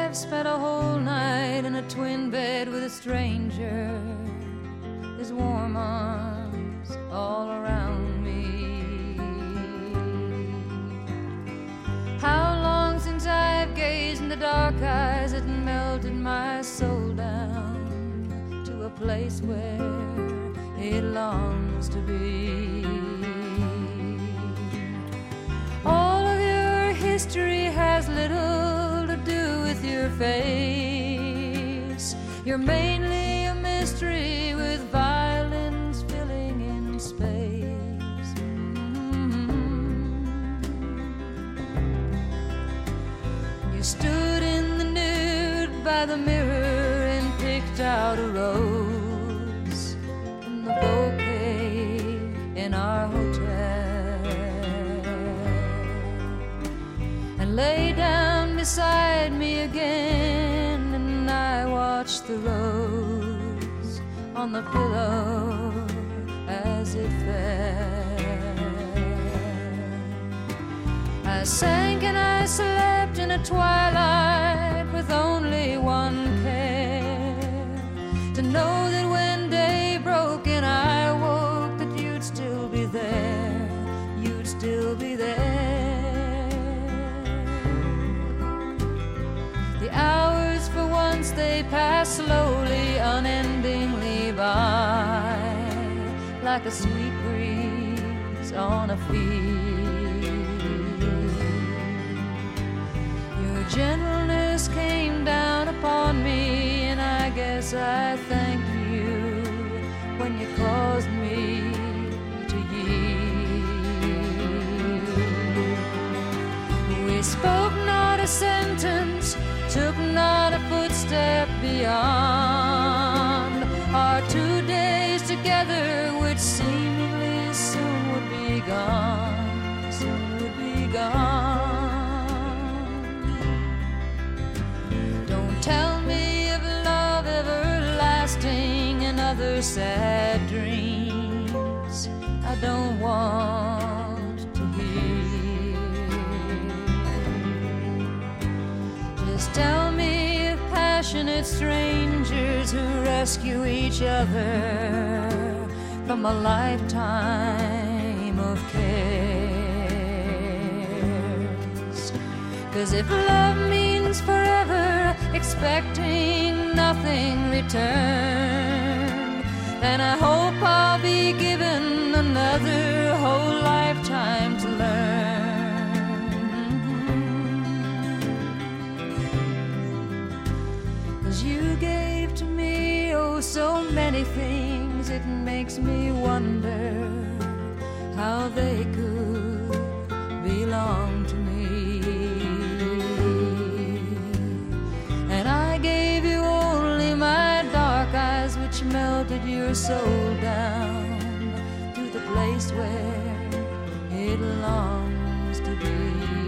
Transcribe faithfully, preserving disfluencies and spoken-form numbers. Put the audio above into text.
I've spent a whole night in a twin bed with a stranger. His warm arms all around me. How long since I've gazed in the dark eyes that melted my soul down to a place where it longs to be. All of your history has little to do with your face. You're mainly a mystery with violins filling in space. Mm-hmm. You stood in the nude by the mirror and picked out a rose from the bouquet in our hotel, and lay down beside me again, and I watched the rose on the pillow as it fell. I sank and I slept in a twilight with only one care, to know that when day broke and I woke, that you'd still be there, you'd still be there. The hours for once they pass slowly, unendingly by, like a sweet breeze on a field. Your gentleness came down upon me, and I guess I thank you when you caused me to yield. We spoke not a sentence, took not a footstep beyond our two days together, which seemingly soon would be gone, soon would be gone. Don't tell me of love everlasting and other sad dreams I don't want to hear. Just tell me of passionate strangers who rescue each other from a lifetime of cares. 'Cause if love means forever, expecting nothing return, then I hope I'll be given another whole lifetime to learn. 'Cause you gave to me, oh, so many things, it makes me wonder how they could belong to me. And I gave you only my dark eyes, which melted your soul down to the place where it longs to be.